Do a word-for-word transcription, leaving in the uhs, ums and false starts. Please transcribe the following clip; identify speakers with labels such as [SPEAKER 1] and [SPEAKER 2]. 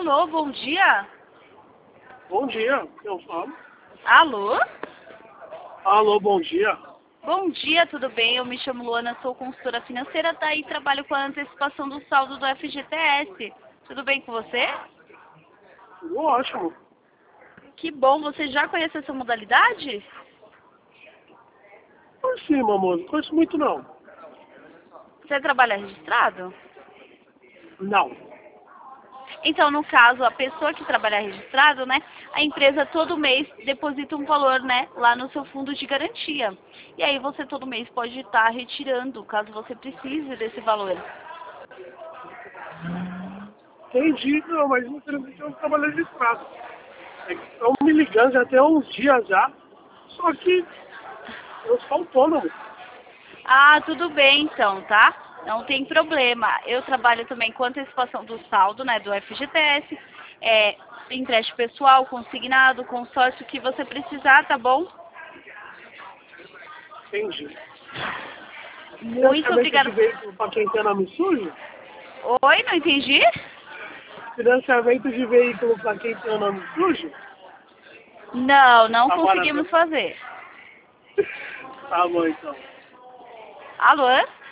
[SPEAKER 1] Alô, bom dia.
[SPEAKER 2] Bom dia, eu falo.
[SPEAKER 1] Alô?
[SPEAKER 2] Alô, bom dia.
[SPEAKER 1] Bom dia, tudo bem? Eu me chamo Luana, sou consultora financeira, tá? E trabalho com a antecipação do saldo do F G T S. Tudo bem com você?
[SPEAKER 2] Tudo ótimo.
[SPEAKER 1] Que bom, você já conhece essa modalidade?
[SPEAKER 2] Por cima, amor, não conheço muito não.
[SPEAKER 1] Você trabalha registrado?
[SPEAKER 2] Não.
[SPEAKER 1] Então, no caso, a pessoa que trabalha registrado, né, a empresa todo mês deposita um valor, né, lá no seu fundo de garantia. E aí você todo mês pode estar retirando, caso você precise desse valor.
[SPEAKER 2] Entendi, não, mas infelizmente eu não trabalho registrado. É que estão me ligando já tem uns dias já, só que eu sou autônomo.
[SPEAKER 1] Ah, tudo bem então, tá? Não tem problema. Eu trabalho também com antecipação do saldo, né, do F G T S, é, empréstimo pessoal, consignado, consórcio, que você precisar, tá bom?
[SPEAKER 2] Entendi.
[SPEAKER 1] Muito
[SPEAKER 2] Financiamento de
[SPEAKER 1] obrigada.
[SPEAKER 2] veículo para quem tem nome sujo?
[SPEAKER 1] Oi, não entendi?
[SPEAKER 2] Financiamento de veículo para quem tem o nome sujo?
[SPEAKER 1] Não, não
[SPEAKER 2] Agora
[SPEAKER 1] conseguimos
[SPEAKER 2] não.
[SPEAKER 1] fazer.
[SPEAKER 2] Tá bom então.
[SPEAKER 1] Alô?